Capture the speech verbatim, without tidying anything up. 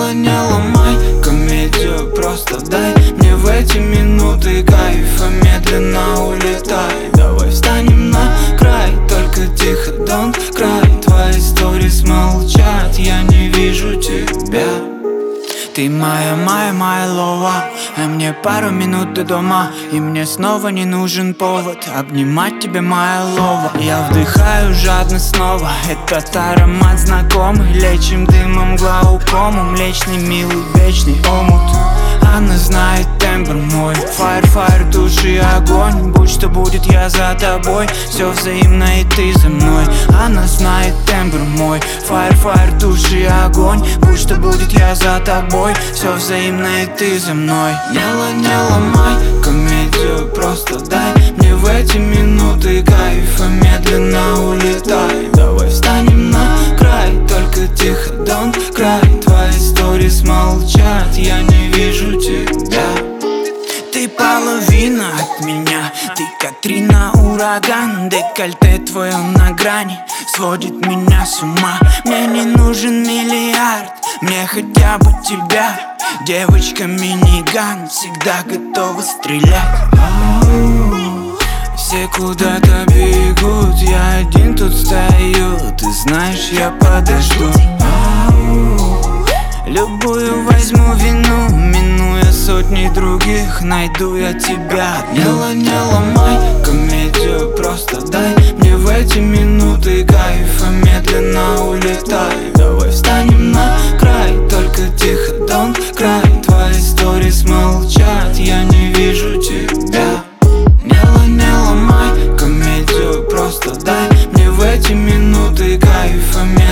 Дело не ломай, комедию просто дай мне в эти минуты кайфа, медленно улетай. Давай встанем на край, только тихо, don't cry. Твои сторис молчат, я не вижу тебя. Ты моя, моя, моя лова, а мне пару минут до дома, и мне снова не нужен повод обнимать тебя, моя лова. Я вдыхаю жадно снова этот аромат знакомый, лечим дымом глаукому, млечный, милый, вечный омут. Она знает тембр мой, фаер, фаер, души, огонь. Будь что будет, я за тобой, все взаимно и ты за мной. Она знает тембр мой, фаер, фаер, души, огонь. Будь что будет, я за тобой, все взаимно и ты за мной. Дело не ломай, комедию просто дай мне в эти минуты кайфа, медленно улетай. Давай встанем на край, только тихо, don't cry. Твои сторис молчат, я не вижу тебя. Ты половина от меня, ты Катрина, ураган. Декольте твое на грани сводит меня с ума. Мне не нужен миллиард, мне хотя бы тебя. Девочка миниган, всегда готова стрелять. Все куда-то бегут, я один тут стою. Ты знаешь, я подожду. Любую возьму вину, минуя сотни других, найду я тебя. Дело не ломай, комедию просто дай мне в эти минуты кайфа, медленно улетай. Давай встанем на край, только тихо, don't cry. Твои сторис молчат, я не вижу тебя. Дело не ломай, комедию просто дай мне в эти минуты кайфа, медленно